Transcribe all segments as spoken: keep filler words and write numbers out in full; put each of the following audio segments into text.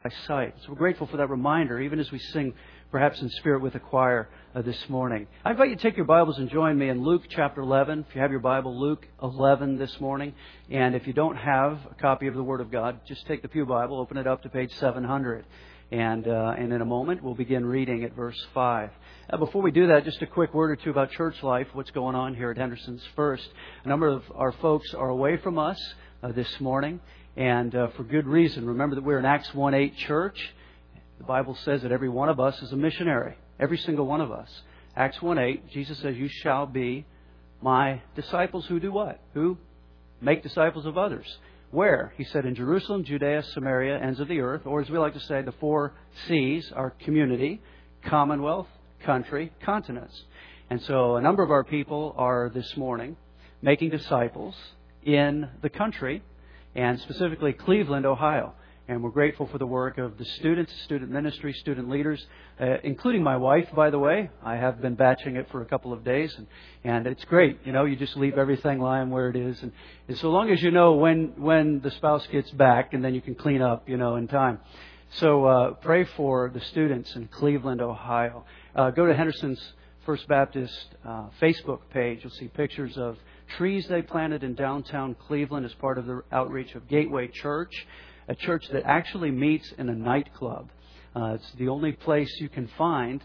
by sight. So we're grateful for that reminder, even as we sing perhaps in spirit with the choir uh, this morning. I invite you to take your Bibles and join me in Luke chapter eleven. If you have your Bible, Luke eleven this morning. And if you don't have a copy of the Word of God, just take the Pew Bible, open it up to page seven hundred. And uh, and in a moment, we'll begin reading at verse five. Uh, before we do that, just a quick word or two about church life, what's going on here at Henderson's First. A number of our folks are away from us uh, this morning, and uh, for good reason. Remember that we're an Acts one eight church. The Bible says that every one of us is a missionary. Every single one of us. Acts one eight, Jesus says, "You shall be my disciples who do what? Who make disciples of others." Where? He said in Jerusalem, Judea, Samaria, ends of the earth, or as we like to say, the four C's, our community, commonwealth, country, continents. And so a number of our people are this morning making disciples in the country, and specifically Cleveland, Ohio. And we're grateful for the work of the students, student ministry, student leaders, uh, including my wife, by the way. I have been batching it for a couple of days, and, and it's great. You know, you just leave everything lying where it is. And, and so long as you know when, when the spouse gets back, and then you can clean up, you know, in time. So uh, pray for the students in Cleveland, Ohio. Uh, go to Henderson's First Baptist uh, Facebook page. You'll see pictures of trees they planted in downtown Cleveland as part of the outreach of Gateway Church. A church that actually meets in a nightclub. Uh, it's the only place you can find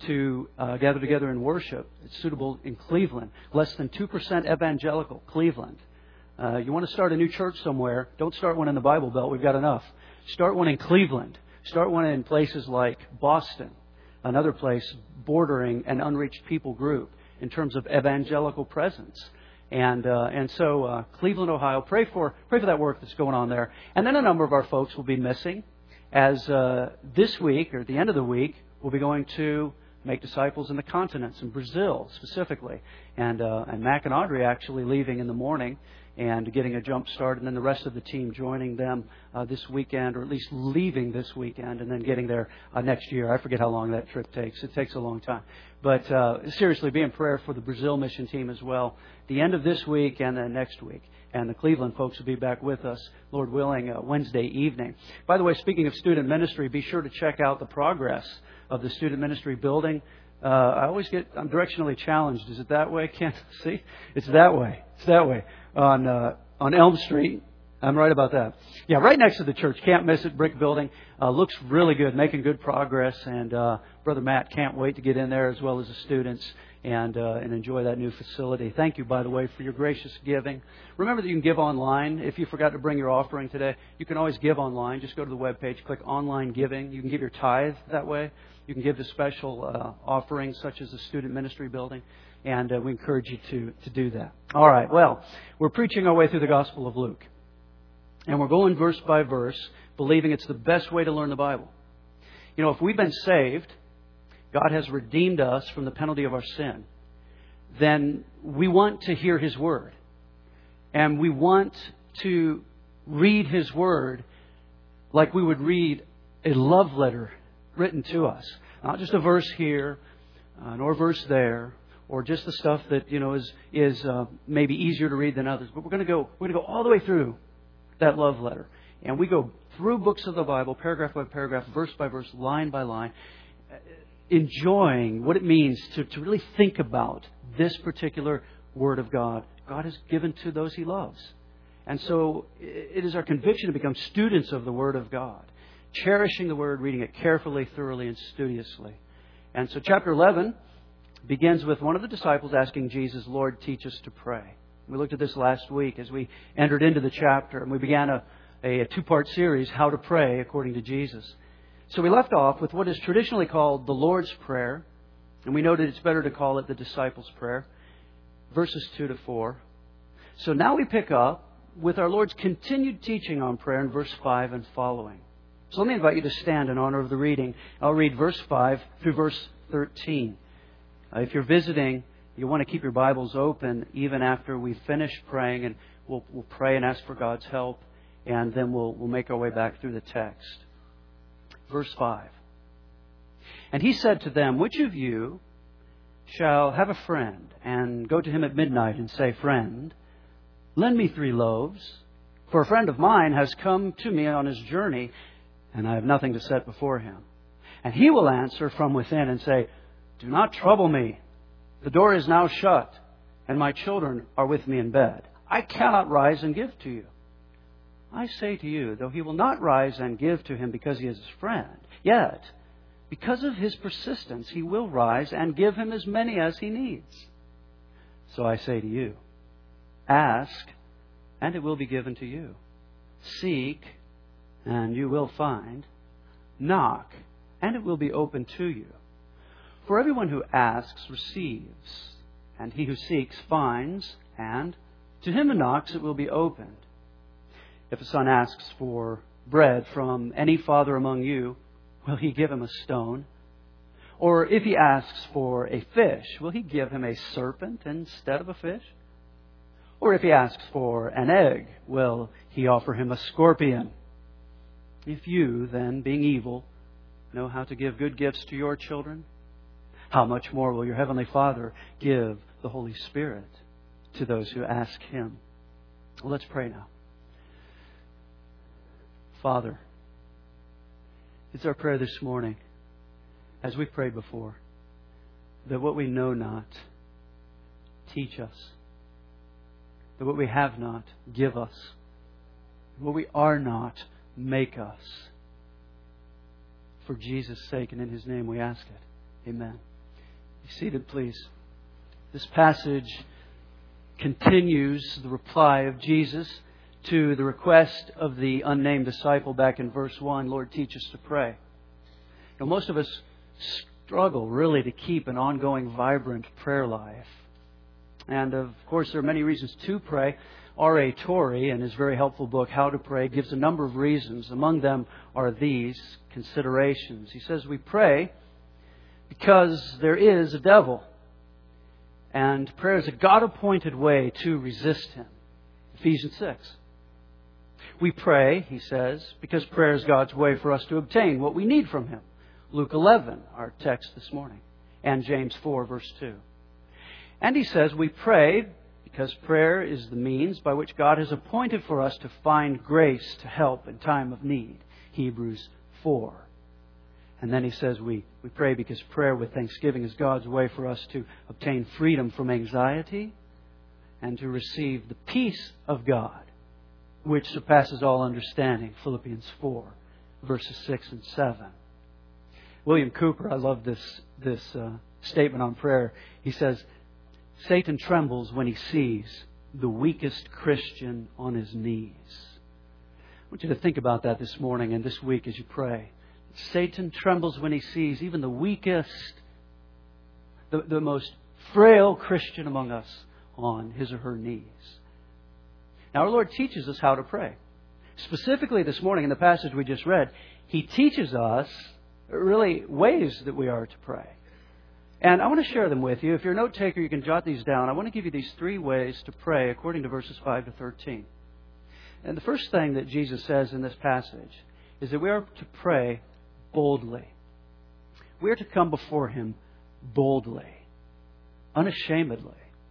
to uh, gather together and worship. It's suitable in Cleveland. Less than two percent evangelical, Cleveland. Uh, you want to start a new church somewhere, don't start one in the Bible Belt. We've got enough. Start one in Cleveland. Start one in places like Boston, another place bordering an unreached people group in terms of evangelical presence. And uh, and so uh, Cleveland, Ohio, pray for pray for that work that's going on there. And then a number of our folks will be missing, as uh, this week or at the end of the week we'll be going to make disciples in the continents, in Brazil specifically. And uh, and Mac and Audrey actually leaving in the morning and getting a jump start, and then the rest of the team joining them uh, this weekend, or at least leaving this weekend, and then getting there uh, next year. I forget how long that trip takes. It takes a long time. But uh, seriously, be in prayer for the Brazil mission team as well, the end of this week and then next week. And the Cleveland folks will be back with us, Lord willing, uh, Wednesday evening. By the way, speaking of student ministry, be sure to check out the progress of the student ministry building. Uh, I always get, I'm directionally challenged. Is it that way? Can't see? It's that way. It's that way. On, uh, on Elm Street. I'm right about that. Yeah, right next to the church. Can't miss it. Brick building. Uh, looks really good. Making good progress. And, uh, Brother Matt can't wait to get in there, as well as the students, and, uh, and enjoy that new facility. Thank you, by the way, for your gracious giving. Remember that you can give online. If you forgot to bring your offering today, you can always give online. Just go to the webpage, click online giving. You can give your tithe that way. You can give to special uh, offerings such as the student ministry building, and uh, we encourage you to, to do that. All right, well, we're preaching our way through the Gospel of Luke, and we're going verse by verse, believing it's the best way to learn the Bible. You know, if we've been saved, God has redeemed us from the penalty of our sin, then we want to hear His Word, and we want to read His Word like we would read a love letter written to us. Not just a verse here, uh, nor a verse there, or just the stuff that, you know, is is uh, maybe easier to read than others. But we're going to go we're going to go all the way through that love letter, and we go through books of the Bible, paragraph by paragraph, verse by verse, line by line, enjoying what it means to to really think about this particular Word of God. God has given to those He loves, and so it is our conviction to become students of the Word of God. Cherishing the Word, reading it carefully, thoroughly, and studiously. And so chapter eleven begins with one of the disciples asking Jesus, "Lord, teach us to pray." We looked at this last week as we entered into the chapter, and we began a, a, a two-part series, How to Pray According to Jesus. So we left off with what is traditionally called the Lord's Prayer, and we noted it's better to call it the Disciples' Prayer, verses two to four. So now we pick up with our Lord's continued teaching on prayer in verse five and following. So let me invite you to stand in honor of the reading. I'll read verse five through verse thirteen. Uh, if you're visiting, you want to keep your Bibles open even after we finish praying, and we'll, we'll pray and ask for God's help, and then we'll, we'll make our way back through the text. Verse five. And He said to them, "Which of you shall have a friend and go to him at midnight and say, 'Friend, lend me three loaves, for a friend of mine has come to me on his journey, and I have nothing to set before him. And he will answer from within and say, do not trouble me. The door is now shut, and my children are with me in bed. I cannot rise and give to you. I say to you, though he will not rise and give to him because he is his friend, yet, because of his persistence, he will rise and give him as many as he needs. So I say to you, ask, and it will be given to you. Seek, and you will find. Knock, and it will be opened to you. For everyone who asks receives, and he who seeks finds, and to him who knocks it will be opened. If a son asks for bread from any father among you, will he give him a stone? Or if he asks for a fish, will he give him a serpent instead of a fish? Or if he asks for an egg, will he offer him a scorpion? If you, then, being evil, know how to give good gifts to your children, how much more will your Heavenly Father give the Holy Spirit to those who ask Him? Well, let's pray now. Father, it's our prayer this morning, as we prayed before, that what we know not, teach us. That what we have not, give us. What we are not, make us. For Jesus' sake and in His name we ask it. Amen. Be seated, please. This passage continues the reply of Jesus to the request of the unnamed disciple back in verse one, Lord, teach us to pray. You know, most of us struggle really to keep an ongoing, vibrant prayer life. And of course, there are many reasons to pray. R A Torrey, in his very helpful book, How to Pray, gives a number of reasons. Among them are these considerations. He says we pray because there is a devil. And prayer is a God-appointed way to resist him. Ephesians six. We pray, he says, because prayer is God's way for us to obtain what we need from Him. Luke eleven, our text this morning. And James four, verse two. And he says we pray because prayer is the means by which God has appointed for us to find grace to help in time of need. Hebrews four. And then he says we, we pray because prayer with thanksgiving is God's way for us to obtain freedom from anxiety and to receive the peace of God, which surpasses all understanding. Philippians four, verses six and seven. William Cooper, I love this, this uh, statement on prayer. He says, Satan trembles when he sees the weakest Christian on his knees. I want you to think about that this morning and this week as you pray. Satan trembles when he sees even the weakest, the, the most frail Christian among us on his or her knees. Now, our Lord teaches us how to pray. Specifically this morning in the passage we just read, He teaches us really ways that we are to pray. And I want to share them with you. If you're a note taker, you can jot these down. I want to give you these three ways to pray according to verses five to thirteen. And the first thing that Jesus says in this passage is that we are to pray boldly. We are to come before Him boldly, unashamedly,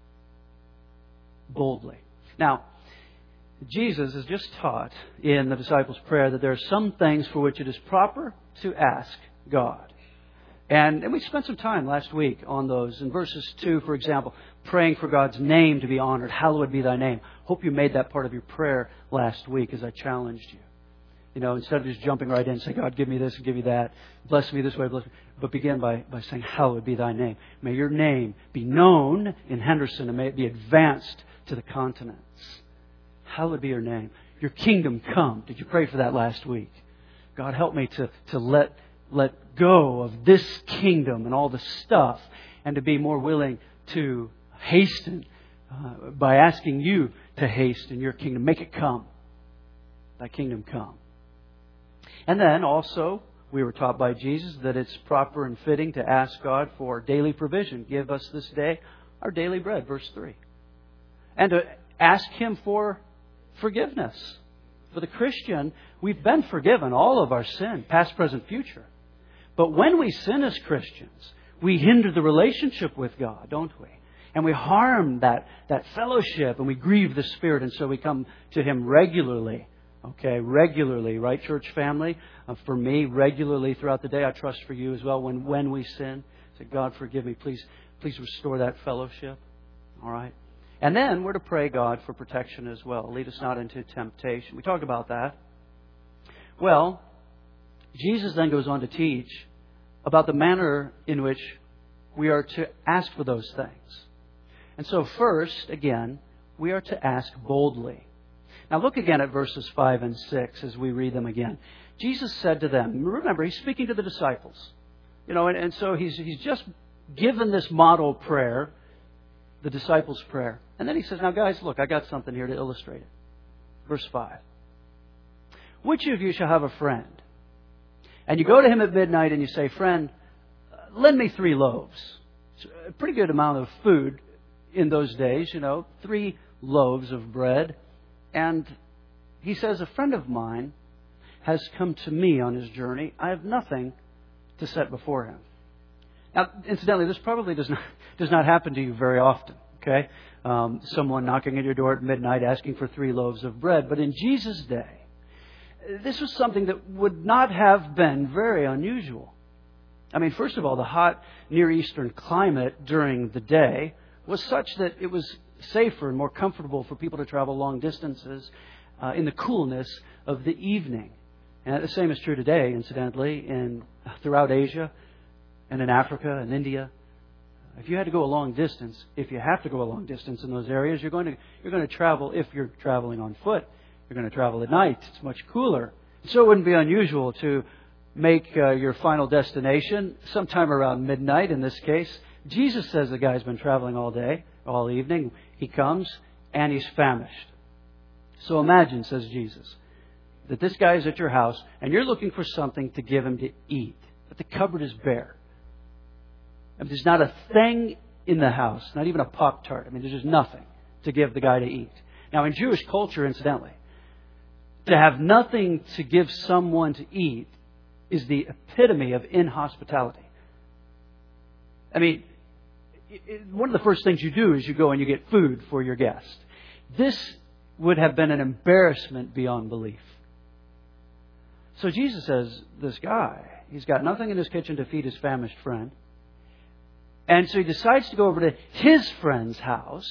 boldly. Now, Jesus has just taught in the disciples' prayer that there are some things for which it is proper to ask God. And, and we spent some time last week on those. In verses two, for example, praying for God's name to be honored. Hallowed be Thy name. Hope you made that part of your prayer last week as I challenged you. You know, instead of just jumping right in and saying, God, give me this and give me that. Bless me this way, bless me. But begin by, by saying, hallowed be Thy name. May your name be known in Henderson and may it be advanced to the continents. Hallowed be your name. Your kingdom come. Did you pray for that last week? God, help me to, to let, let go of this kingdom and all the stuff and to be more willing to hasten uh, by asking you to hasten your kingdom. Make it come. Thy kingdom come. And then also, we were taught by Jesus that it's proper and fitting to ask God for daily provision. Give us this day our daily bread, verse three. And to ask Him for forgiveness. For the Christian, we've been forgiven all of our sin, past, present, future. But when we sin as Christians, we hinder the relationship with God, don't we? And we harm that, that fellowship and we grieve the Spirit. And so we come to Him regularly Okay, regularly, right, church family? Uh, for me, regularly throughout the day. I trust for you as well. When when we sin, say, God, forgive me. Please, please restore that fellowship. All right. And then we're to pray God for protection as well. Lead us not into temptation. We talked about that. Well, Jesus then goes on to teach about the manner in which we are to ask for those things. And so first, again, we are to ask boldly. Now look again at verses five and six as we read them again. Jesus said to them, remember, He's speaking to the disciples. You know, and, and so he's, he's just given this model prayer, the disciples' prayer. And then He says, now guys, look, I got something here to illustrate it. Verse five. Which of you shall have a friend? And you go to him at midnight and you say, friend, lend me three loaves. It's a pretty good amount of food in those days, you know, three loaves of bread. And he says, a friend of mine has come to me on his journey. I have nothing to set before him. Now, incidentally, this probably does not does not happen to you very often, okay? Um, someone knocking at your door at midnight asking for three loaves of bread. But in Jesus' day, this was something that would not have been very unusual. I mean, first of all, the hot Near Eastern climate during the day was such that it was safer and more comfortable for people to travel long distances uh, in the coolness of the evening. And the same is true today, incidentally, in throughout Asia and in Africa and India. If you had to go a long distance, if you have to go a long distance in those areas, you're going to you're going to travel. If you're traveling on foot, you're going to travel at night. It's much cooler. So it wouldn't be unusual to make uh, your final destination sometime around midnight. In this case, Jesus says the guy's been traveling all day, all evening. He comes and he's famished. So imagine, says Jesus, that this guy is at your house and you're looking for something to give him to eat, but the cupboard is bare. I mean, there's not a thing in the house, not even a Pop-Tart. I mean, there's just nothing to give the guy to eat. Now, in Jewish culture, incidentally, to have nothing to give someone to eat is the epitome of inhospitality. I mean, one of the first things you do is you go and you get food for your guest. This would have been an embarrassment beyond belief. So Jesus says, this guy, he's got nothing in his kitchen to feed his famished friend. And so he decides to go over to his friend's house.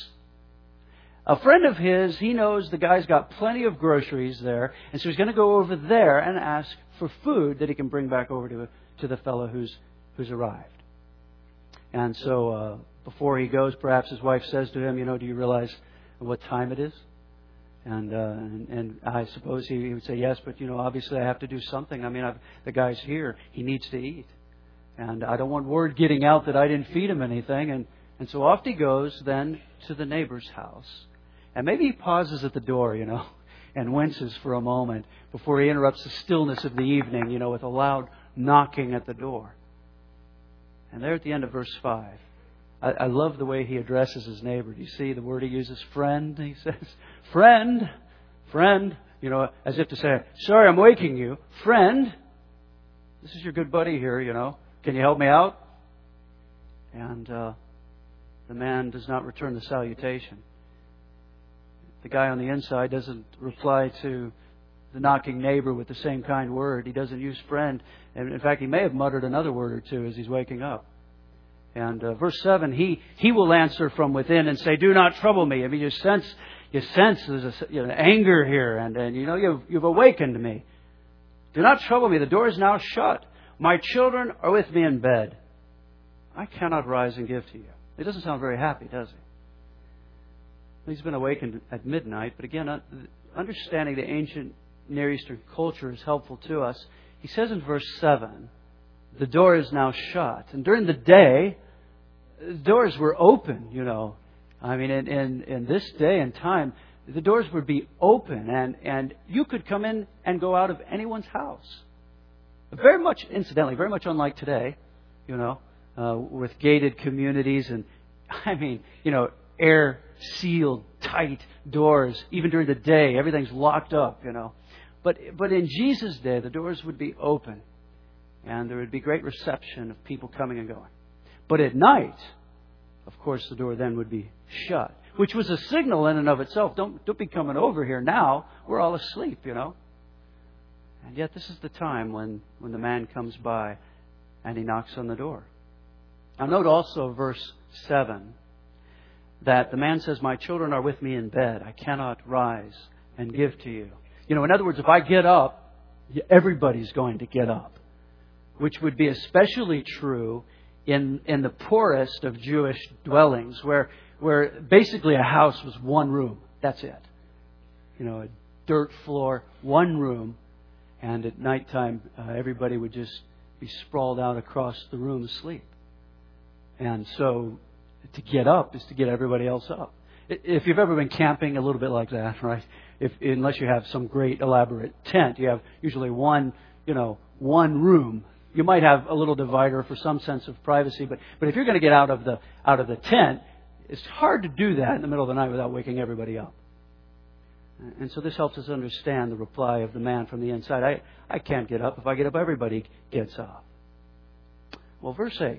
A friend of his, he knows the guy's got plenty of groceries there. And so he's going to go over there and ask for food that he can bring back over to, to the fellow who's, who's arrived. And so uh, before he goes, perhaps his wife says to him, you know, do you realize what time it is? And uh, and, and I suppose he, he would say, yes, but, you know, obviously I have to do something. I mean, I've, the guy's here. He needs to eat. And I don't want word getting out that I didn't feed him anything. And, and so off he goes then to the neighbor's house. And maybe he pauses at the door, you know, and winces for a moment before he interrupts the stillness of the evening, you know, with a loud knocking at the door. And there at the end of verse five, I, I love the way he addresses his neighbor. Do you see the word he uses? Friend, he says. Friend, friend, you know, as if to say, sorry, I'm waking you. Friend, this is your good buddy here, you know. Can you help me out? And uh, the man does not return the salutation. The guy on the inside doesn't reply to the knocking neighbor with the same kind word. He doesn't use friend. And in fact, he may have muttered another word or two as he's waking up. And uh, verse seven, he he will answer from within and say, do not trouble me. I mean, you sense, you sense there's a, you know, anger here. And, and you know, you've, you've awakened me. Do not trouble me. The door is now shut. My children are with me in bed. I cannot rise and give to you. He doesn't sound very happy, does he? He's been awakened at midnight. But again, understanding the ancient Near Eastern culture is helpful to us. He says in verse seven, the door is now shut. And during the day, the doors were open, you know. I mean, in, in, in this day and time, the doors would be open. And, and you could come in and go out of anyone's house. Very much, incidentally, very much unlike today, you know, uh, with gated communities and, I mean, you know, air sealed, tight doors. Even during the day, everything's locked up, you know. But but in Jesus' day, the doors would be open, and there would be great reception of people coming and going. But at night, of course, the door then would be shut, which was a signal in and of itself. Don't don't be coming over here now. We're all asleep, you know. And yet this is the time when, when the man comes by and he knocks on the door. Now note also verse seven, that the man says, "My children are with me in bed. I cannot rise and give to you." You know, in other words, if I get up, everybody's going to get up. Which would be especially true in in the poorest of Jewish dwellings, where where basically a house was one room. That's it. You know, a dirt floor, one room, and at nighttime uh, everybody would just be sprawled out across the room asleep. And so to get up is to get everybody else up. If you've ever been camping, a little bit like that, right? If unless you have some great elaborate tent, you have usually one, you know, one room. You might have a little divider for some sense of privacy, but but if you're going to get out of the out of the tent, it's hard to do that in the middle of the night without waking everybody up. And so this helps us understand the reply of the man from the inside. I, I can't get up. If I get up, everybody gets up. Well, verse eight.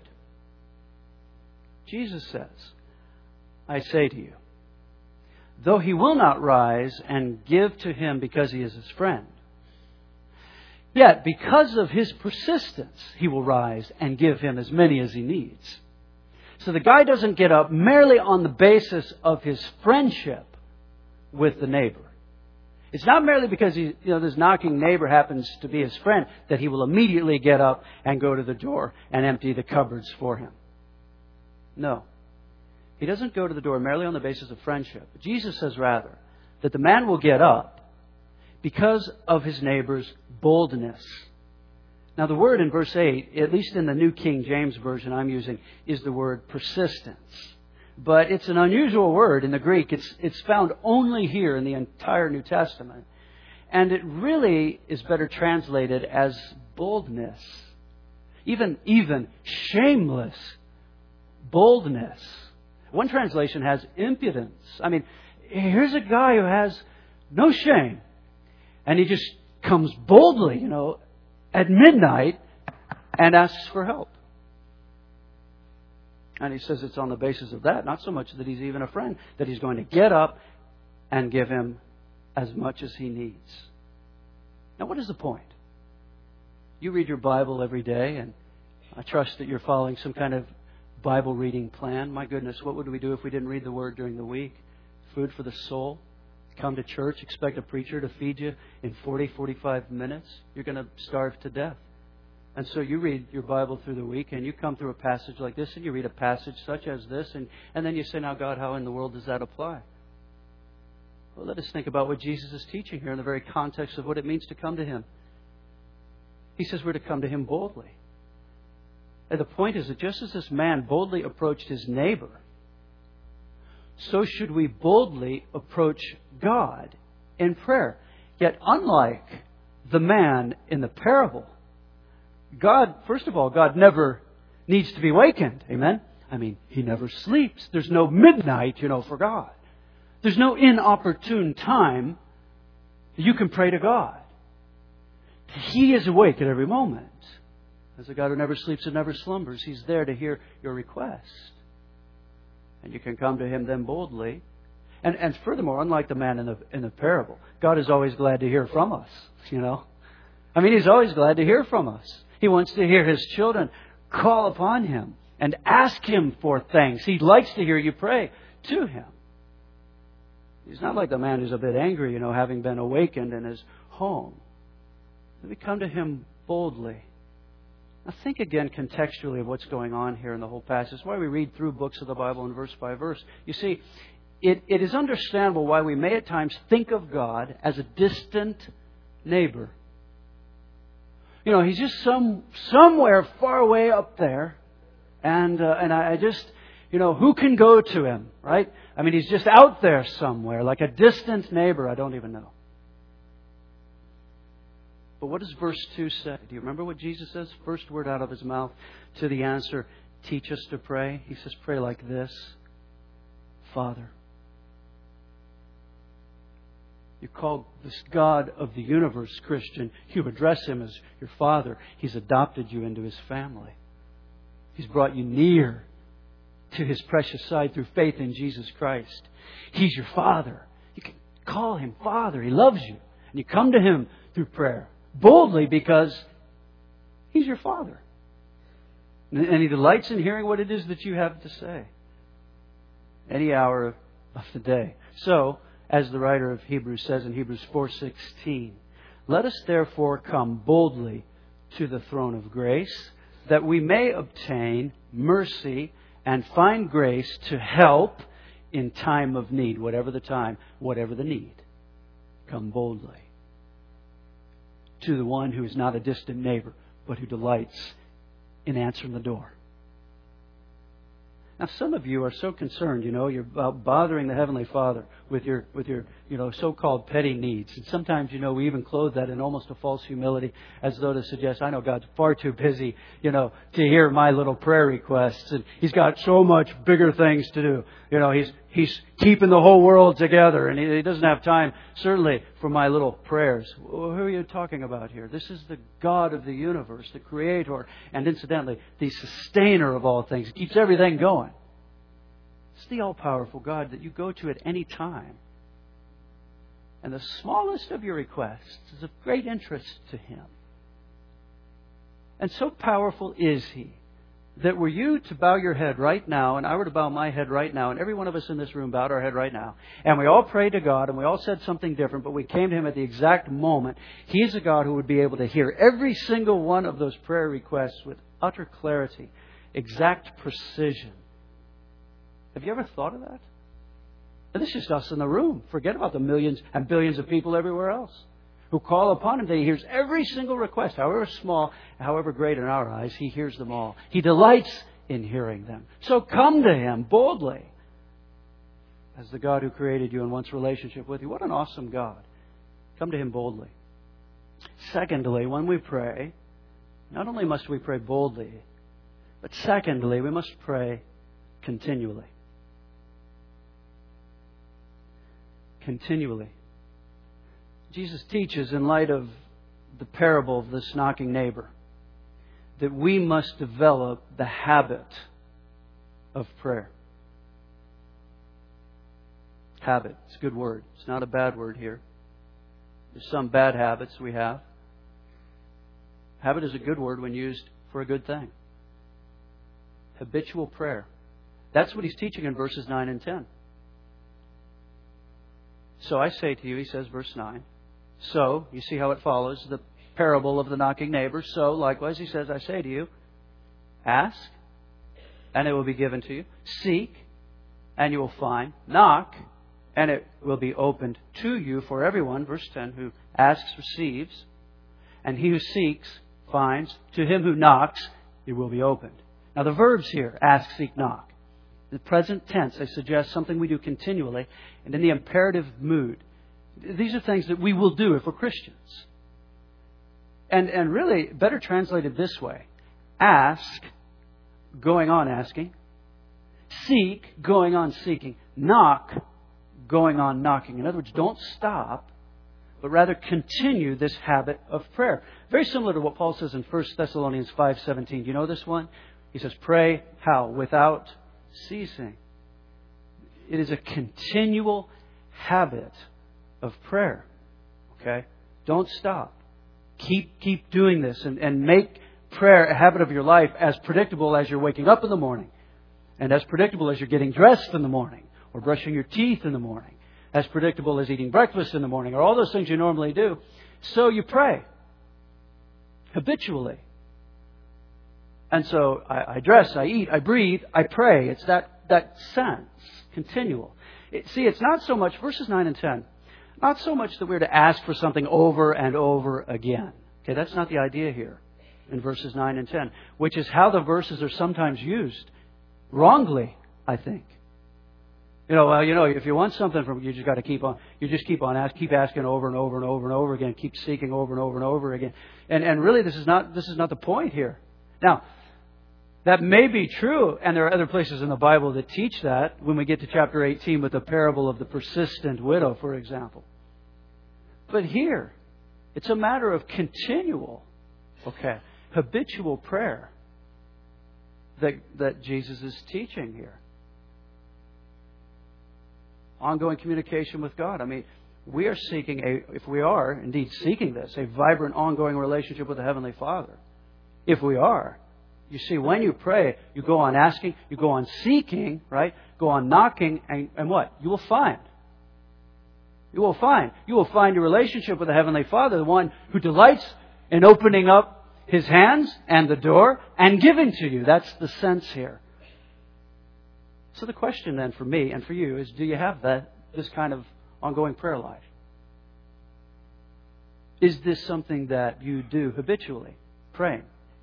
Jesus says, "I say to you, though he will not rise and give to him because he is his friend, yet because of his persistence, he will rise and give him as many as he needs." So the guy doesn't get up merely on the basis of his friendship with the neighbor. It's not merely because he, you know, this knocking neighbor happens to be his friend that he will immediately get up and go to the door and empty the cupboards for him. No. He doesn't go to the door merely on the basis of friendship. Jesus says rather that the man will get up because of his neighbor's boldness. Now the word in verse eight, at least in the New King James Version I'm using, is the word persistence. But it's an unusual word in the Greek. It's, it's found only here in the entire New Testament. And it really is better translated as boldness. Even, even shameless boldness. One translation has impudence. I mean, here's a guy who has no shame. And he just comes boldly, you know, at midnight and asks for help. And he says it's on the basis of that, not so much that he's even a friend, that he's going to get up and give him as much as he needs. Now, what is the point? You read your Bible every day, and I trust that you're following some kind of Bible reading plan. My goodness, what would we do if we didn't read the Word during the week? Food for the soul. Come to church, expect a preacher to feed you in forty, forty-five minutes. You're going to starve to death. And so you read your Bible through the week, and you come through a passage like this, and you read a passage such as this, and, and then you say, "Now, God, how in the world does that apply?" Well, let us think about what Jesus is teaching here in the very context of what it means to come to Him. He says we're to come to Him boldly. And the point is that just as this man boldly approached his neighbor, so should we boldly approach God in prayer. Yet unlike the man in the parable, God, first of all, God never needs to be wakened. Amen? I mean, He never sleeps. There's no midnight, you know, for God. There's no inopportune time you can pray to God. He is awake at every moment. As a God who never sleeps and never slumbers, He's there to hear your request. And you can come to Him then boldly. And, and furthermore, unlike the man in the, in the parable, God is always glad to hear from us, you know. I mean, He's always glad to hear from us. He wants to hear His children call upon Him and ask Him for things. He likes to hear you pray to Him. He's not like the man who's a bit angry, you know, having been awakened in his home. Let me come to Him boldly. Now think again contextually of what's going on here in the whole passage. That's why we read through books of the Bible in verse by verse. You see, it, it is understandable why we may at times think of God as a distant neighbor. You know, He's just some somewhere far away up there. And uh, and I, I just, you know, who can go to Him, right? I mean, He's just out there somewhere, like a distant neighbor I don't even know. But what does verse two say? Do you remember what Jesus says? First word out of His mouth to the answer, teach us to pray. He says, pray like this. Father. You call this God of the universe Christian. You address Him as your Father. He's adopted you into His family. He's brought you near to His precious side through faith in Jesus Christ. He's your Father. You can call Him Father. He loves you. And you come to Him through prayer. Boldly because He's your Father. And He delights in hearing what it is that you have to say. Any hour of the day. So, as the writer of Hebrews says in Hebrews four sixteen, let us therefore come boldly to the throne of grace, that we may obtain mercy and find grace to help in time of need. Whatever the time, whatever the need. Come boldly to the one who is not a distant neighbor, but who delights in answering the door. Now, some of you are so concerned, you know, you're about bothering the Heavenly Father with your, with your, you know, so-called petty needs. And sometimes, you know, we even clothe that in almost a false humility, as though to suggest, I know God's far too busy, you know, to hear my little prayer requests, and He's got so much bigger things to do. You know, He's He's keeping the whole world together, and He doesn't have time, certainly, for my little prayers. Well, who are you talking about here? This is the God of the universe, the Creator, and incidentally, the sustainer of all things. He keeps everything going. It's the all-powerful God that you go to at any time. And the smallest of your requests is of great interest to Him. And so powerful is He that were you to bow your head right now, and I were to bow my head right now, and every one of us in this room bowed our head right now, and we all prayed to God, and we all said something different, but we came to Him at the exact moment, He is a God who would be able to hear every single one of those prayer requests with utter clarity, exact precision. Have you ever thought of that? And this is just us in the room. Forget about the millions and billions of people everywhere else who call upon Him. That He hears every single request, however small, however great in our eyes. He hears them all. He delights in hearing them. So come to Him boldly as the God who created you and wants relationship with you. What an awesome God. Come to Him boldly. Secondly, when we pray, not only must we pray boldly, but secondly, we must pray continually. Continually. Jesus teaches, in light of the parable of this knocking neighbor, that we must develop the habit of prayer. Habit. It's a good word. It's not a bad word here. There's some bad habits we have. Habit is a good word when used for a good thing. Habitual prayer. That's what He's teaching in verses nine and ten. So I say to you, He says, verse nine. So, you see how it follows, the parable of the knocking neighbor. So, likewise, He says, I say to you, ask, and it will be given to you. Seek, and you will find. Knock, and it will be opened to you. For everyone, verse ten, who asks receives, and he who seeks finds. To him who knocks, it will be opened. Now, the verbs here, ask, seek, knock. In the present tense, they suggest something we do continually, and in the imperative mood. These are things that we will do if we're Christians. And, and really, better translated this way. Ask, going on asking. Seek, going on seeking. Knock, going on knocking. In other words, don't stop, but rather continue this habit of prayer. Very similar to what Paul says in First Thessalonians five seventeen. Do you know this one? He says, pray how? Without ceasing. It is a continual habit of prayer. Okay? Don't stop. Keep keep doing this and, and make prayer a habit of your life as predictable as you're waking up in the morning, and as predictable as you're getting dressed in the morning, or brushing your teeth in the morning, as predictable as eating breakfast in the morning, or all those things you normally do. So you pray habitually. And so I, I dress, I eat, I breathe, I pray. It's that, that sense, continual. It, see, it's not so much, verses nine and ten, not so much that we're to ask for something over and over again. Okay, that's not the idea here in verses nine and ten, which is how the verses are sometimes used. Wrongly, I think. You know, well, you know, if you want something from, you just got to keep on, you just keep on asking, keep asking over and over and over and over again, keep seeking over and over and over again. And, and really, this is not, this is not the point here. Now, that may be true, and there are other places in the Bible that teach that, when we get to chapter eighteen with the parable of the persistent widow, for example. But here, it's a matter of continual, okay, habitual prayer that, that Jesus is teaching here. Ongoing communication with God. I mean, we are seeking a, if we are indeed seeking this, a vibrant, ongoing relationship with the Heavenly Father. If we are, you see, when you pray, you go on asking, you go on seeking, right? Go on knocking, and, and what? You will find. You will find. You will find your relationship with the Heavenly Father, the one who delights in opening up His hands and the door and giving to you. That's the sense here. So the question then for me and for you is, do you have that this kind of ongoing prayer life? Is this something that you do habitually, praying?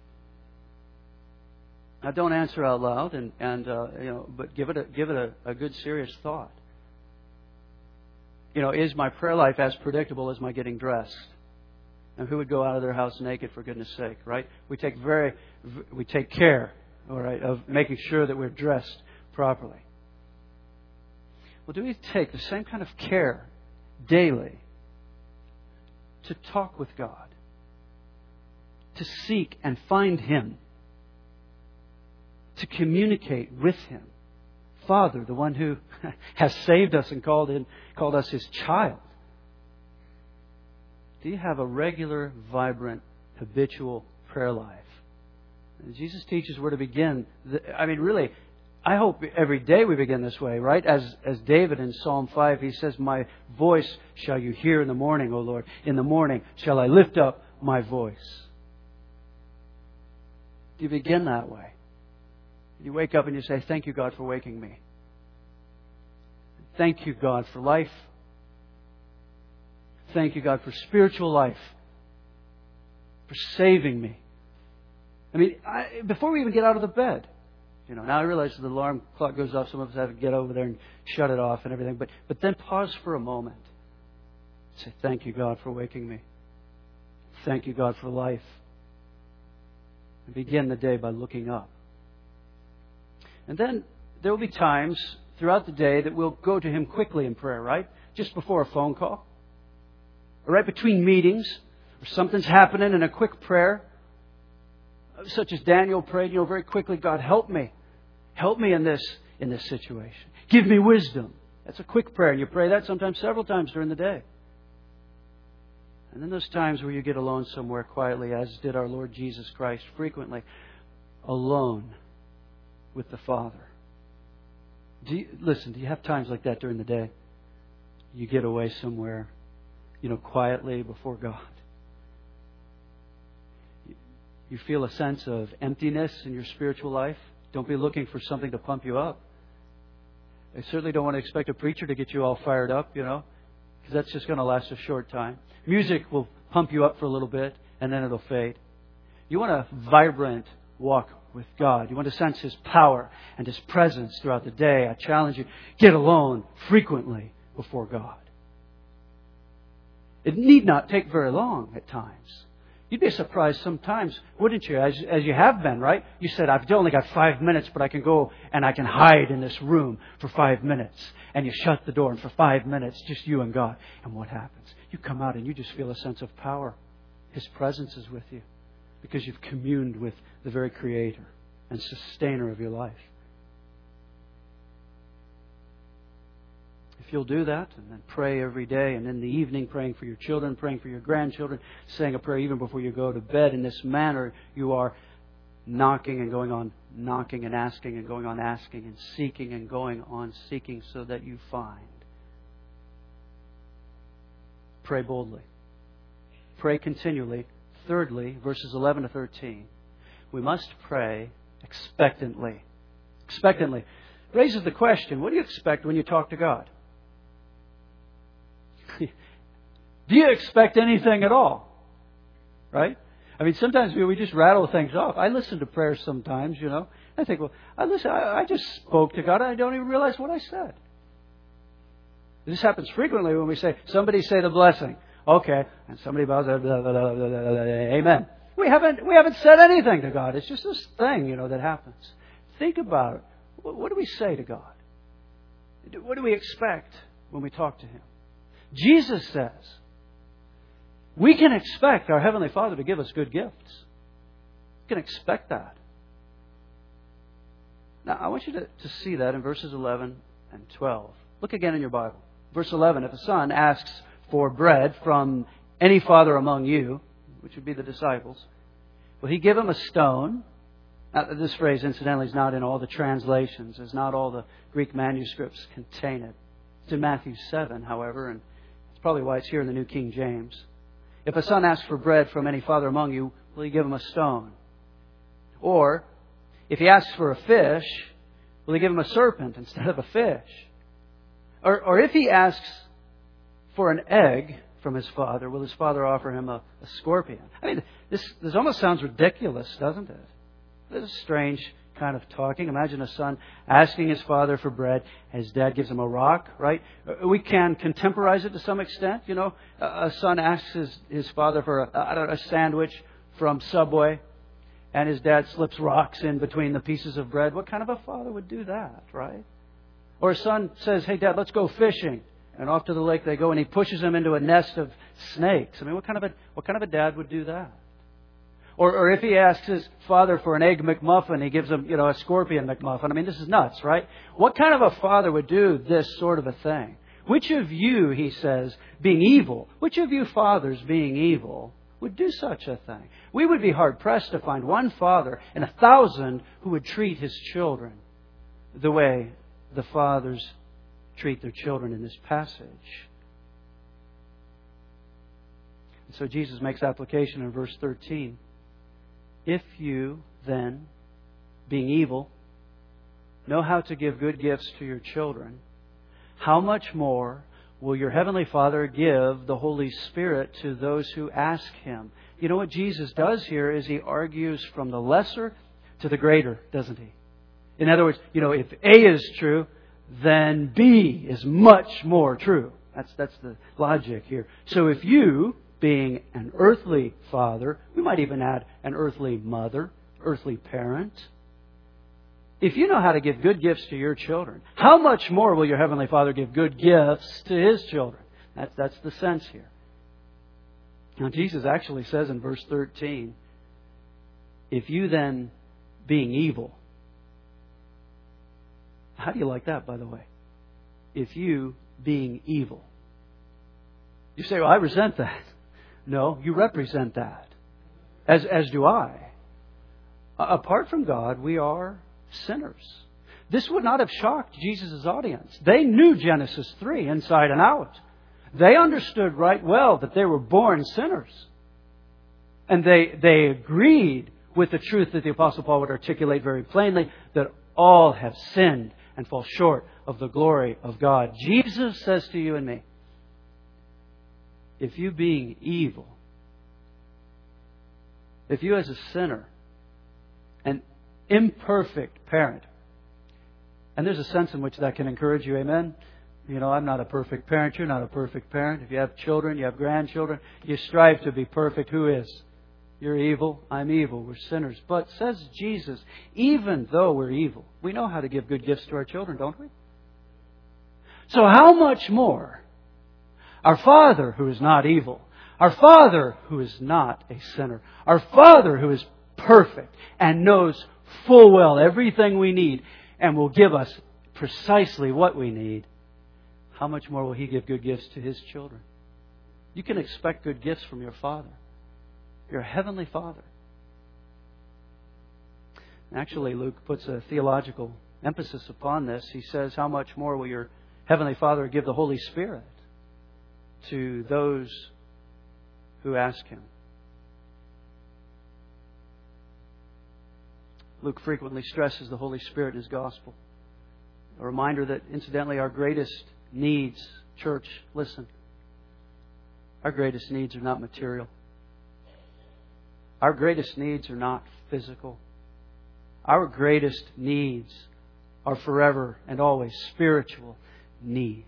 Now, don't answer out loud, and, and uh, you know, but give it a, give it a, a good, serious thought. You know, is my prayer life as predictable as my getting dressed? And who would go out of their house naked, for goodness sake, right? We take very, we take care, all right, of making sure that we're dressed properly. Well, do we take the same kind of care daily to talk with God, to seek and find Him, to communicate with Him? Father, the one who has saved us and called in, called us His child. Do you have a regular, vibrant, habitual prayer life? And Jesus teaches where to begin. I mean, really, I hope every day we begin this way, right? As as David in Psalm five, he says, "My voice shall you hear in the morning, O Lord. In the morning shall I lift up my voice." Do you begin that way? You wake up and you say, "Thank you, God, for waking me. Thank you, God, for life. Thank you, God, for spiritual life, for saving me." I mean, I, before we even get out of the bed, you know, now I realize the alarm clock goes off. Some of us have to get over there and shut it off and everything. But, but then pause for a moment. Say, "Thank you, God, for waking me. Thank you, God, for life." And begin the day by looking up. And then there will be times throughout the day that we'll go to Him quickly in prayer, right? Just before a phone call. Or right between meetings. Or something's happening and a quick prayer. Such as Daniel prayed, you know, very quickly, "God, help me. Help me in this, in this situation. Give me wisdom." That's a quick prayer. And you pray that sometimes several times during the day. And then those times where you get alone somewhere quietly, as did our Lord Jesus Christ frequently, alone with the Father. Do you, listen, do you have times like that during the day? You get away somewhere, you know, quietly before God. You, you feel a sense of emptiness in your spiritual life. Don't be looking for something to pump you up. I certainly don't want to expect a preacher to get you all fired up, you know, because that's just going to last a short time. Music will pump you up for a little bit, and then it'll fade. You want a vibrant walk with God. You want to sense His power and His presence throughout the day. I challenge you, get alone frequently before God. It need not take very long at times. You'd be surprised sometimes, wouldn't you? As, as you have been, right? You said, "I've only got five minutes, but I can go and I can hide in this room for five minutes. And you shut the door, and for five minutes, just you and God. And what happens? You come out and you just feel a sense of power. His presence is with you because you've communed with the very Creator and Sustainer of your life. If you'll do that, and then pray every day, and in the evening praying for your children, praying for your grandchildren, saying a prayer even before you go to bed, in this manner you are knocking and going on knocking and asking and going on asking and seeking and going on seeking so that you find. Pray boldly. Pray continually. Thirdly, verses eleven to thirteen. We must pray expectantly. Expectantly. Raises the question, what do you expect when you talk to God? Do you expect anything at all? Right? I mean, sometimes we just rattle things off. I listen to prayers sometimes, you know. I think, well, I listen. I, I just spoke to God. I don't even realize what I said. This happens frequently when we say, somebody say the blessing. Okay. And somebody bows, blah, blah, blah, blah, blah, blah, amen. We haven't, we haven't said anything to God. It's just this thing, you know, that happens. Think about it. What do we say to God? What do we expect when we talk to Him? Jesus says we can expect our Heavenly Father to give us good gifts. We can expect that. Now, I want you to, to see that in verses eleven and twelve. Look again in your Bible. Verse eleven, if a son asks for bread from any father among you, which would be the disciples, will He give him a stone? Now, this phrase, incidentally, is not in all the translations, as not all the Greek manuscripts contain it. It's in Matthew seven, however, and it's probably why it's here in the New King James. If a son asks for bread from any father among you, will He give him a stone? Or, if he asks for a fish, will He give him a serpent instead of a fish? Or, or if he asks for an egg from his father, will his father offer him a, a scorpion? I mean, this, this almost sounds ridiculous, doesn't it? This is strange kind of talking. Imagine a son asking his father for bread, and his dad gives him a rock, right? We can contemporize it to some extent. You know, a son asks his, his father for a, I don't know, a sandwich from Subway, and his dad slips rocks in between the pieces of bread. What kind of a father would do that, right? Or a son says, "Hey, Dad, let's go fishing." And off to the lake they go, and he pushes him into a nest of snakes. I mean, what kind of a what kind of a dad would do that? Or, or if he asks his father for an egg McMuffin, he gives him, you know, a scorpion McMuffin. I mean, this is nuts, right? What kind of a father would do this sort of a thing? Which of you, he says, being evil, which of you fathers being evil would do such a thing? We would be hard-pressed to find one father in a thousand who would treat his children the way the fathers treat their children in this passage. And so Jesus makes application in verse thirteen. If you, then, being evil, know how to give good gifts to your children, how much more will your Heavenly Father give the Holy Spirit to those who ask Him? You know what Jesus does here is He argues from the lesser to the greater, doesn't He? In other words, you know, if A is true, then B is much more true. That's, that's the logic here. So if you, being an earthly father, we might even add an earthly mother, earthly parent. If you know how to give good gifts to your children, how much more will your Heavenly Father give good gifts to His children? That's, that's the sense here. Now, Jesus actually says in verse thirteen, if you then, being evil, how do you like that, by the way? If you, being evil. You say, well, I resent that. No, you represent that. As, as do I. Apart from God, we are sinners. This would not have shocked Jesus' audience. They knew Genesis three inside and out. They understood right well that they were born sinners. And they, they agreed with the truth that the Apostle Paul would articulate very plainly, that all have sinned and fall short of the glory of God. Jesus says to you and me, if you being evil, if you as a sinner, an imperfect parent, and there's a sense in which that can encourage you, amen? You know, I'm not a perfect parent, you're not a perfect parent. If you have children, you have grandchildren, you strive to be perfect. Who is? You're evil, I'm evil, we're sinners. But says Jesus, even though we're evil, we know how to give good gifts to our children, don't we? So how much more our Father who is not evil, our Father who is not a sinner, our Father who is perfect and knows full well everything we need and will give us precisely what we need, how much more will He give good gifts to His children? You can expect good gifts from your Father, your Heavenly Father. Actually, Luke puts a theological emphasis upon this. He says, how much more will your Heavenly Father give the Holy Spirit to those who ask Him? Luke frequently stresses the Holy Spirit in his gospel. A reminder that, incidentally, our greatest needs, church, listen, our greatest needs are not material. Our greatest needs are not physical. Our greatest needs are forever and always spiritual needs.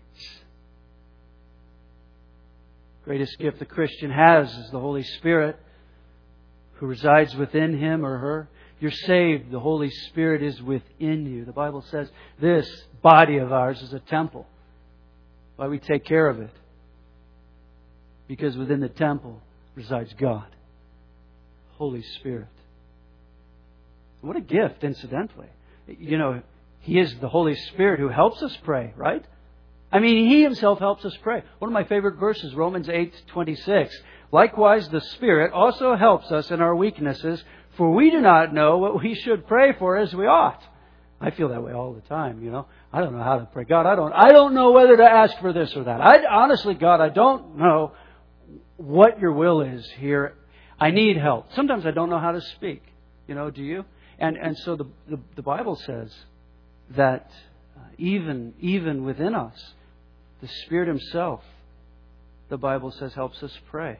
Greatest gift the Christian has is the Holy Spirit who resides within him or her. You're saved. The Holy Spirit is within you. The Bible says this body of ours is a temple. Why we take care of it? Because within the temple resides God. Holy Spirit. What a gift, incidentally. You know, He is the Holy Spirit who helps us pray, right? I mean, He Himself helps us pray. One of my favorite verses, Romans eight twenty-six. Likewise, the Spirit also helps us in our weaknesses, for we do not know what we should pray for as we ought. I feel that way all the time, you know. I don't know how to pray. God, I don't, I don't know whether to ask for this or that. I, honestly, God, I don't know what your will is here. I need help. Sometimes I don't know how to speak. You know, do you? And and so the the, the Bible says that uh, even even within us, the Spirit Himself, the Bible says, helps us pray.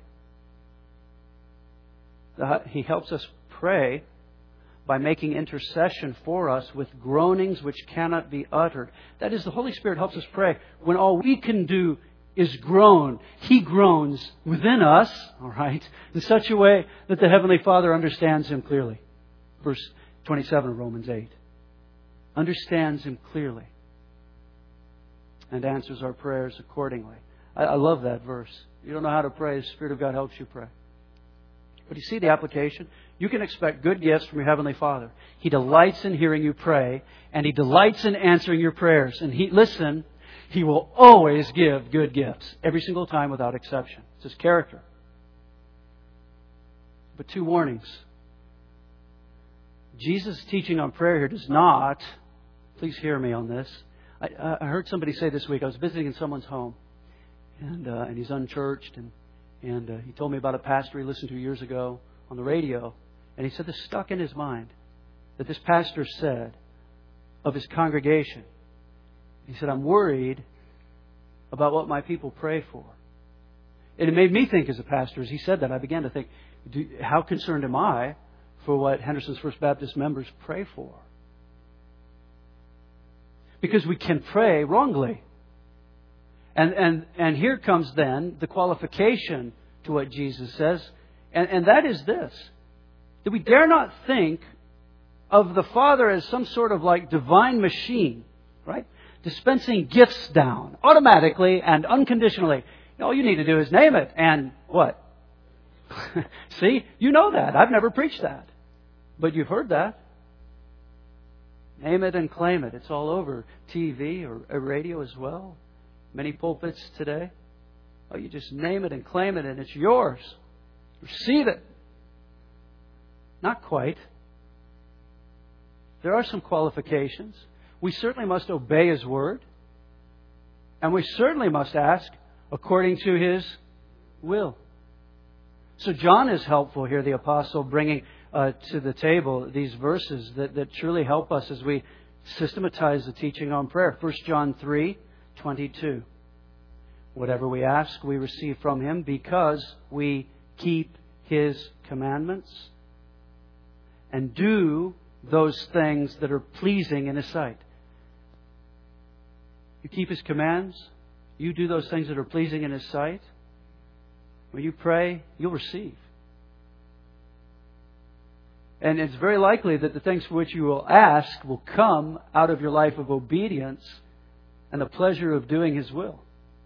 The, he helps us pray by making intercession for us with groanings which cannot be uttered. That is, the Holy Spirit helps us pray when all we can do is groan. He groans within us, all right, in such a way that the Heavenly Father understands Him clearly. Verse twenty-seven of Romans eight. Understands Him clearly and answers our prayers accordingly. I, I love that verse. You don't know how to pray, the Spirit of God helps you pray. But you see the application? You can expect good gifts from your Heavenly Father. He delights in hearing you pray, and He delights in answering your prayers. And He, listen, He will always give good gifts, every single time without exception. It's His character. But two warnings. Jesus' teaching on prayer here does not, please hear me on this. I, I heard somebody say this week, I was visiting in someone's home, and uh, and he's unchurched, and And uh, he told me about a pastor he listened to years ago on the radio. And he said this stuck in his mind. That this pastor said of his congregation. He said, I'm worried about what my people pray for. And it made me think as a pastor, as he said that, I began to think, do, how concerned am I for what Henderson's First Baptist members pray for? Because we can pray wrongly. And and and here comes then the qualification to what Jesus says. And, and that is this. That we dare not think of the Father as some sort of like divine machine, right? Dispensing gifts down automatically and unconditionally. All you need to do is name it. And what? See? You know that. I've never preached that. But you've heard that. Name it and claim it. It's all over T V or radio as well. Many pulpits today. Oh, you just name it and claim it and it's yours. Receive it. Not quite. There are some qualifications. We certainly must obey His Word. And we certainly must ask according to His will. So John is helpful here, the apostle, bringing uh, to the table these verses that, that truly help us as we systematize the teaching on prayer. First John three twenty-two. Whatever we ask, we receive from Him because we keep His commandments and do those things that are pleasing in His sight. You keep His commands. You do those things that are pleasing in His sight. When you pray, you'll receive. And it's very likely that the things for which you will ask will come out of your life of obedience and the pleasure of doing His will.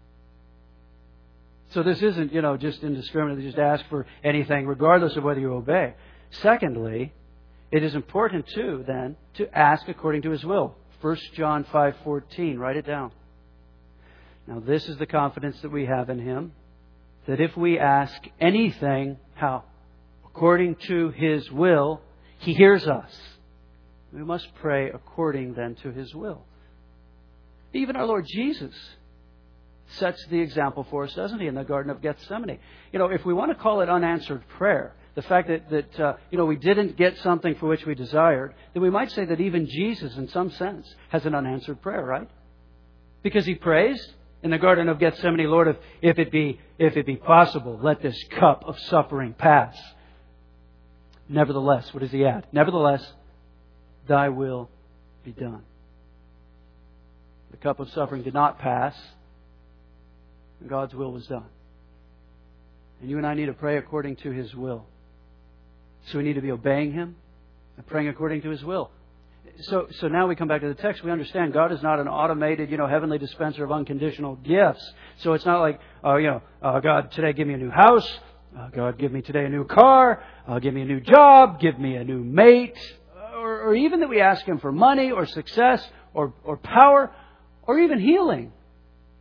So this isn't, you know, just indiscriminately just ask for anything regardless of whether you obey. Secondly, it is important too, then, to ask according to His will. First John five fourteen, write it down. Now this is the confidence that we have in Him, that if we ask anything, how? According to His will, He hears us. We must pray according then to His will. Even our Lord Jesus sets the example for us, doesn't He, in the Garden of Gethsemane? You know, if we want to call it unanswered prayer, the fact that, that uh, you know, we didn't get something for which we desired, then we might say that even Jesus, in some sense, has an unanswered prayer, right? Because He prays in the Garden of Gethsemane, Lord, if, if it be if it be possible, let this cup of suffering pass. Nevertheless, what does He add? Nevertheless, Thy will be done. The cup of suffering did not pass. God's will was done. And you and I need to pray according to His will. So we need to be obeying Him and praying according to His will. So so now we come back to the text. We understand God is not an automated, you know, heavenly dispenser of unconditional gifts. So it's not like, uh, you know, uh, God, today give me a new house. Uh, God, give me today a new car. Uh, give me a new job. Give me a new mate. Or, or even that we ask Him for money or success or, or power or even healing.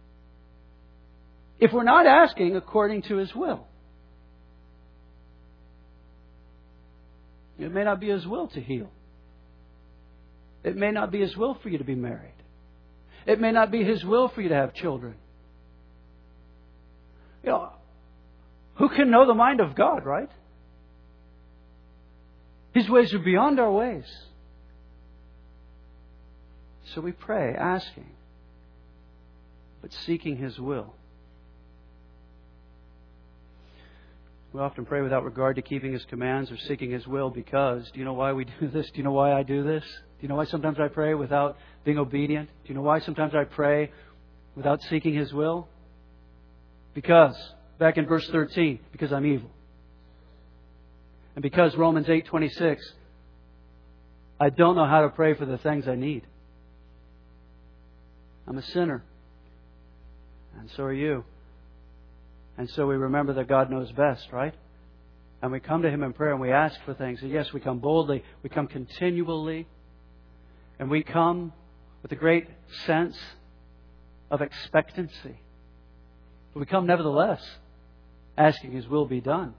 if we're not asking according to His will. It may not be His will to heal. It may not be His will for you to be married. It may not be His will for you to have children. You know, who can know the mind of God, right? His ways are beyond our ways. So we pray, asking, but seeking His will. We often pray without regard to keeping His commands or seeking His will because, do you know why we do this? Do you know why I do this? Do you know why sometimes I pray without being obedient? Do you know why sometimes I pray without seeking His will? Because, back in verse thirteen, because I'm evil. And because Romans eight twenty-six, I don't know how to pray for the things I need. I'm a sinner. And so are you. And so we remember that God knows best, right? And we come to Him in prayer and we ask for things. And yes, we come boldly. We come continually. And we come with a great sense of expectancy. But we come nevertheless, asking His will be done.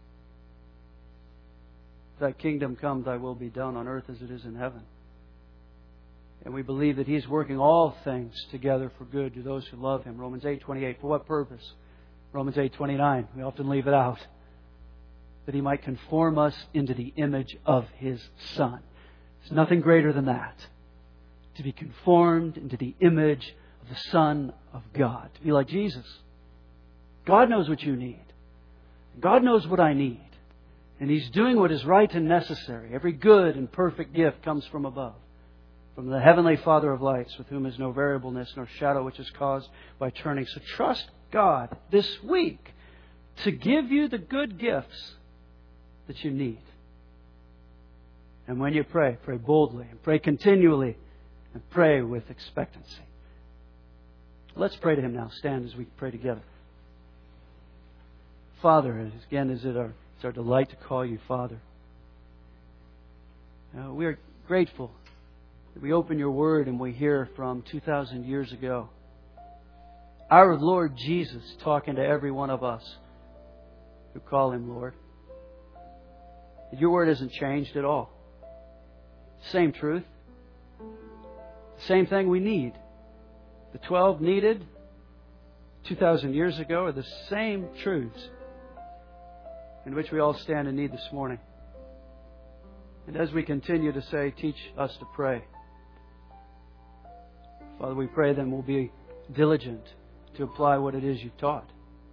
Thy kingdom come, Thy will be done on earth as it is in heaven. And we believe that He is working all things together for good to those who love Him. Romans eight twenty-eight. For what purpose? Romans eight twenty-nine. We often leave it out. That He might conform us into the image of His Son. There's nothing greater than that. To be conformed into the image of the Son of God. To be like Jesus. God knows what you need. God knows what I need. And He's doing what is right and necessary. Every good and perfect gift comes from above. From the Heavenly Father of lights, with whom is no variableness nor shadow which is caused by turning. So trust God this week to give you the good gifts that you need. And when you pray, pray boldly and pray continually and pray with expectancy. Let's pray to Him now. Stand as we pray together. Father, again, is it our, it's our delight to call You Father. Uh, we are grateful that we open Your Word and we hear from two thousand years ago our Lord Jesus talking to every one of us who call Him Lord. Your Word hasn't changed at all. Same truth. Same thing we need. The twelve needed two thousand years ago are the same truths in which we all stand in need this morning. And as we continue to say, teach us to pray. Father, we pray then we'll be diligent to apply what it is You've taught.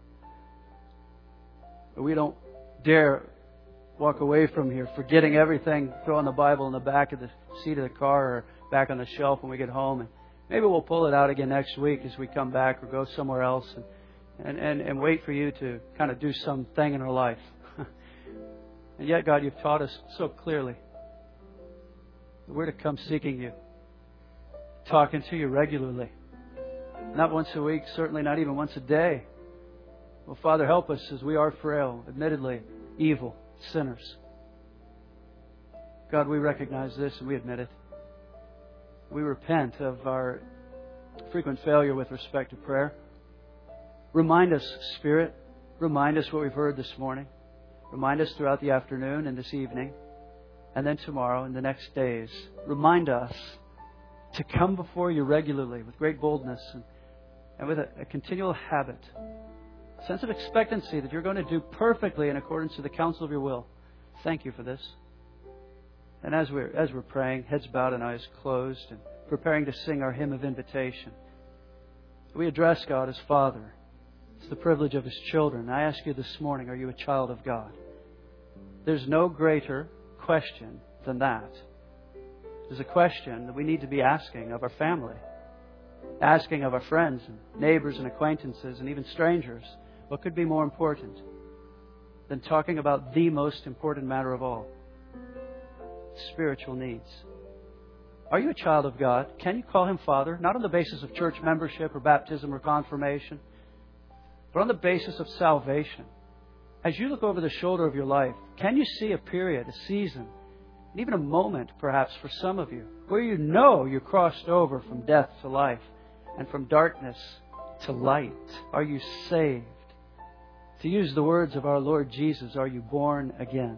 But we don't dare walk away from here forgetting everything, throwing the Bible in the back of the seat of the car or back on the shelf when we get home. And maybe we'll pull it out again next week as we come back or go somewhere else and, and, and, and wait for You to kind of do something in our life. And yet, God, You've taught us so clearly that we're to come seeking You, talking to You regularly. Not once a week, certainly not even once a day. Well, Father, help us as we are frail, admittedly evil sinners. God, we recognize this and we admit it. We repent of our frequent failure with respect to prayer. Remind us, Spirit. Remind us what we've heard this morning. Remind us throughout the afternoon and this evening. And then tomorrow and the next days. Remind us to come before You regularly with great boldness and, and with a, a continual habit. A sense of expectancy that You're going to do perfectly in accordance to the counsel of Your will. Thank You for this. And as we're, as we're praying, heads bowed and eyes closed, and preparing to sing our hymn of invitation, we address God as Father. It's the privilege of His children. I ask you this morning, are you a child of God? There's no greater question than that. There's a question that we need to be asking of our family, asking of our friends and neighbors and acquaintances and even strangers. What could be more important than talking about the most important matter of all? Spiritual needs. Are you a child of God? Can you call Him Father? Not on the basis of church membership or baptism or confirmation, but on the basis of salvation. As you look over the shoulder of your life, can you see a period, a season, and even a moment, perhaps, for some of you, where you know you crossed over from death to life and from darkness to light? Are you saved? To use the words of our Lord Jesus, are you born again?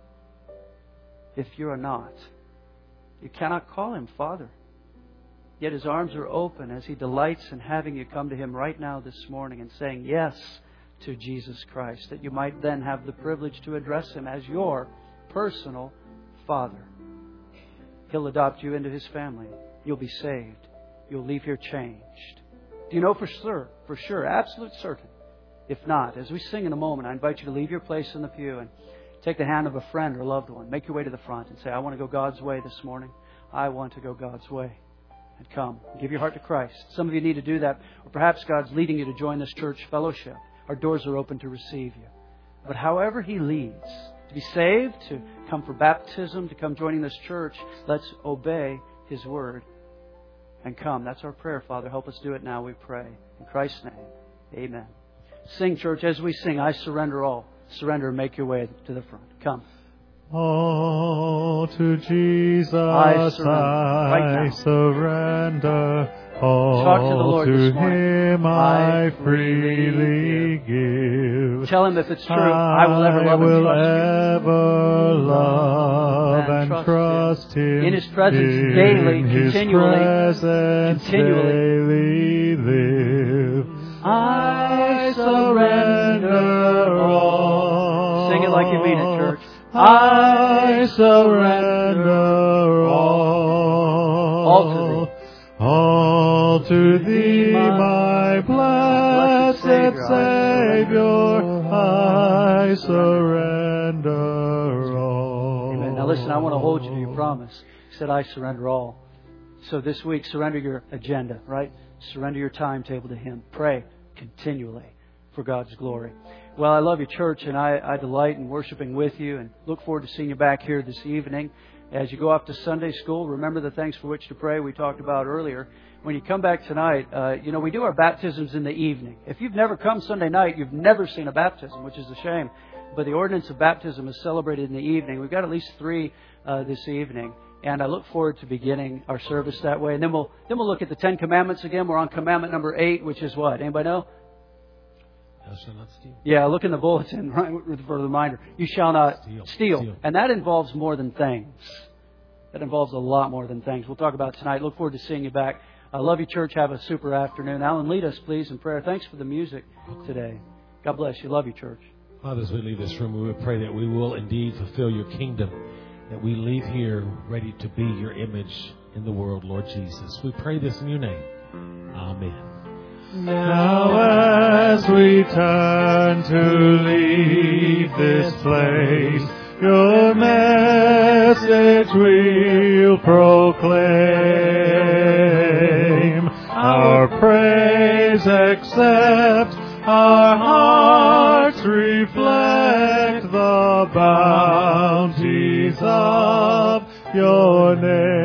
If you are not, you cannot call Him Father. Yet His arms are open as He delights in having you come to Him right now this morning and saying yes to Jesus Christ, that you might then have the privilege to address Him as your personal Father. He'll adopt you into His family. You'll be saved. You'll leave here changed. Do you know for sure, for sure, absolute certain? If not, as we sing in a moment, I invite you to leave your place in the pew and take the hand of a friend or loved one. Make your way to the front and say, I want to go God's way this morning. I want to go God's way. And come. Give your heart to Christ. Some of you need to do that. Or perhaps God's leading you to join this church fellowship. Our doors are open to receive you. But however He leads, to be saved, to come for baptism, to come joining this church, let's obey His word and come. That's our prayer, Father. Help us do it now, we pray. In Christ's name, amen. Sing, church, as we sing, I surrender all. Surrender and make your way to the front. Come. All to Jesus I surrender. Right I surrender. All Talk to the Lord to this morning. Him I I freely give. Tell Him if it's true, I will ever love I and will trust you. ever love And and trust trust Him. In His presence In daily, His continually, presence continually. daily live. I surrender all. Sing it like you mean it, church. I surrender all. All to Thee. All to Thee, my blessed Savior, I surrender all. Amen. Now listen, I want to hold you to your promise. You said, I surrender all. So this week, surrender your agenda, right? Surrender your timetable to Him. Pray continually for God's glory. Well, I love you, church, and I, I delight in worshiping with you and look forward to seeing you back here this evening. As you go off to Sunday school, remember the things for which to pray we talked about earlier. When you come back tonight, uh, you know, we do our baptisms in the evening. If you've never come Sunday night, you've never seen a baptism, which is a shame. But the ordinance of baptism is celebrated in the evening. We've got at least three uh, this evening. And I look forward to beginning our service that way. And then we'll then we'll look at the Ten Commandments again. We're on commandment number eight, which is what? Anybody know? Thou shalt not steal. Yeah, look in the bulletin right, for a reminder. You shall not Steal. steal. Steal. And that involves more than things. That involves a lot more than things. We'll talk about it tonight. Look forward to seeing you back. I love you, church. Have a super afternoon. Alan, lead us, please, in prayer. Thanks for the music today. God bless you. Love you, church. Father, as we leave this room, we would pray that we will indeed fulfill your kingdom, that we leave here ready to be your image in the world, Lord Jesus. We pray this in your name. Amen. Now as we turn to leave this place, your message we'll proclaim. Our praise accept, our hearts reflect the bounties of your name.